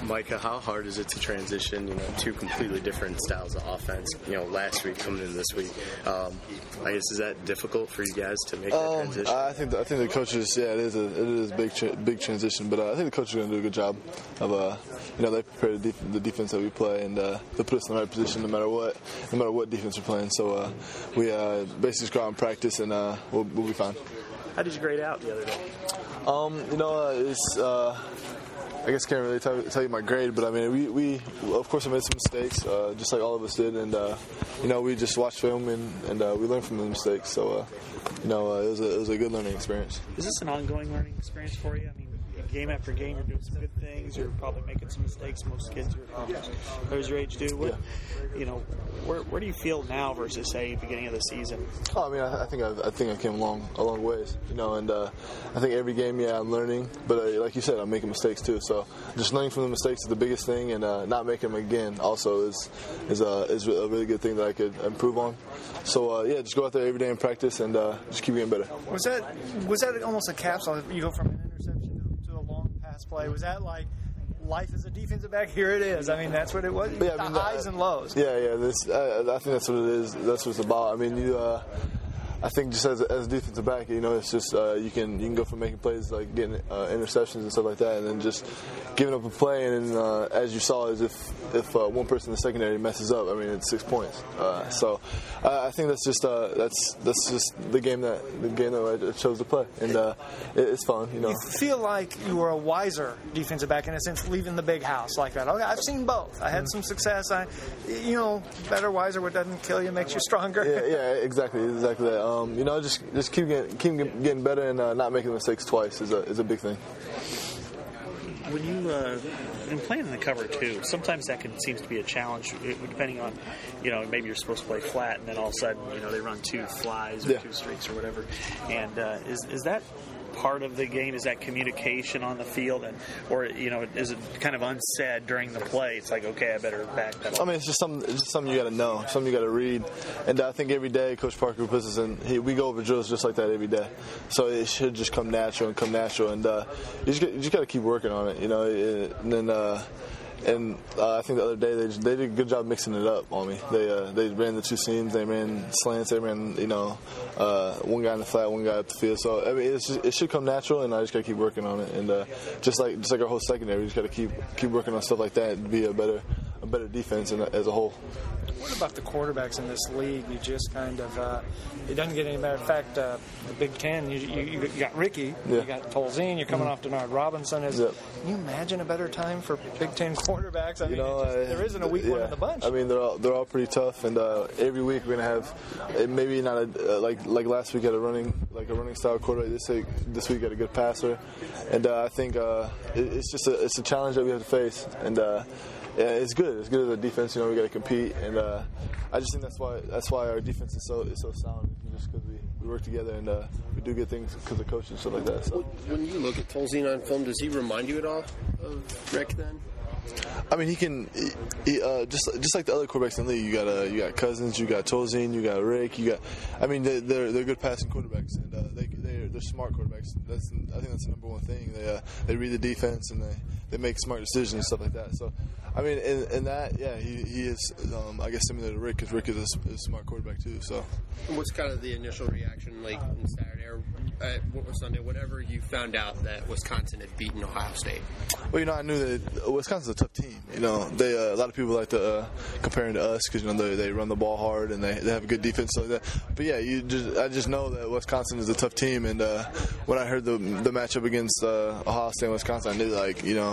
Micah, how hard is it to transition, two completely different styles of offense, last week coming in this week? I guess, is that difficult for you guys to make that transition? I think the coaches, it is a big transition, but I think the coaches are going to do a good job of, they prepare the defense that we play, and they put us in the right position no matter what defense we're playing. So we basically just go out and practice, and we'll be fine. How did you grade out the other day? It's I guess I can't really tell you my grade, but I mean, we of course made some mistakes, just like all of us did, and we just watched film and we learned from the mistakes. So it was a good learning experience. Is this an ongoing learning experience for you? I mean, game after game, you're doing some good things. You're probably making some mistakes. Most kids your age do. Where do you feel now versus say beginning of the season? Oh, I mean, I think I came a long ways. And I think every game, I'm learning, but like you said, I'm making mistakes too. So just learning from the mistakes is the biggest thing, and not making them again also is a really good thing that I could improve on. So just go out there every day and practice, and just keep getting better. Was that almost a capsule? You go from an interception to a long pass play. Was that like life as a defensive back? Here it is. I mean, that's what it was. Yeah, the highs and lows. Yeah. I think that's what it is. That's what it's about. I mean, I think just as a defensive back, it's just you can go from making plays like getting interceptions and stuff like that, and then just giving up a play, and then as you saw, is if one person in the secondary messes up, I mean, it's 6 points. So I think that's just the game that I chose to play, and it's fun. You feel like you were a wiser defensive back in a sense, leaving the big house like that. Okay, I've seen both. I had some success. Better, wiser. What doesn't kill you makes you stronger. Yeah, exactly that. Just keep getting better, and not making mistakes twice is a big thing. When you in playing in the cover too, sometimes that seems to be a challenge, depending on, maybe you're supposed to play flat, and then all of a sudden, they run two flies or two streaks or whatever. And is that part of the game? Is that communication on the field, or is it kind of unsaid during the play? It's like, okay, I better backpedal. I mean, it's just something you got to know, something you got to read, and I think every day Coach Parker puts us in. We go over drills just like that every day, so it should just come natural, and you just got to keep working on it, and then. And I think the other day they did a good job mixing it up on me. They ran the two seams, they ran slants, they ran one guy in the flat, one guy up the field. So I mean it should come natural, and I just got to keep working on it. And just like our whole secondary, we just got to keep working on stuff like that and be a better defense as a whole. What about the quarterbacks in this league? You just kind of it doesn't get any better. In fact, the Big Ten, you got Ricky, you got Tolzien, you're coming off Denard Robinson. Can you imagine a better time for Big Ten quarterbacks? I mean, there isn't a weak one in the bunch. I mean, they're all pretty tough, and every week we're gonna have maybe not like last week had a running style quarterback. This week got a good passer, and I think it's a challenge that we have to face, and. Yeah, it's good. It's good as a defense. We got to compete, and I just think that's why our defense is so sound. Just because we work together and we do good things because of coaching and stuff like that. So. When you look at Tolzien on film, does he remind you at all of Rick then? I mean, he just like the other quarterbacks in the league. You got Cousins, you got Tolzien, you got Rick, they're good passing quarterbacks, and they're smart quarterbacks. I think that's the number one thing. They read the defense, and they make smart decisions and stuff like that. So, I mean, in that, he is I guess similar to Rick, because Rick is a smart quarterback too. So, what's kind of the initial reaction like on Saturday or Sunday, whenever you found out that Wisconsin had beaten Ohio State? Well, I knew that Wisconsin's a tough team. They a lot of people like to compare them to us because they run the ball hard and they have a good defense like that. But I just know that Wisconsin is a tough team, and when I heard the matchup against Ohio State and Wisconsin, I knew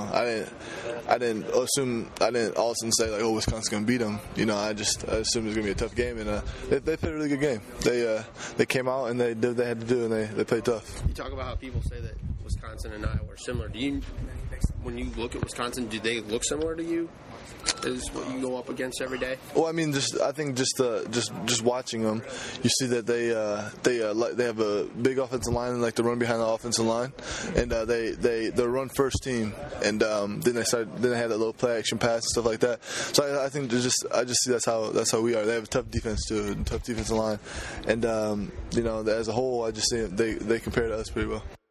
I didn't assume all of a sudden say like, oh, Wisconsin's gonna beat them. I assumed it was gonna be a tough game, and they played a really good game. They came out and they did what they had to do, and they played tough. You talk about how people say that Wisconsin and Iowa are similar. When you look at Wisconsin, do they look similar to you as what you go up against every day? Well, I mean, I think just watching them, you see that they have a big offensive line and like to run behind the offensive line, and they're run first team, and then they have that little play action pass and stuff like that. So I think I just see that's how we are. They have a tough defense too, a tough defensive line, and as a whole, I just see they compare to us pretty well.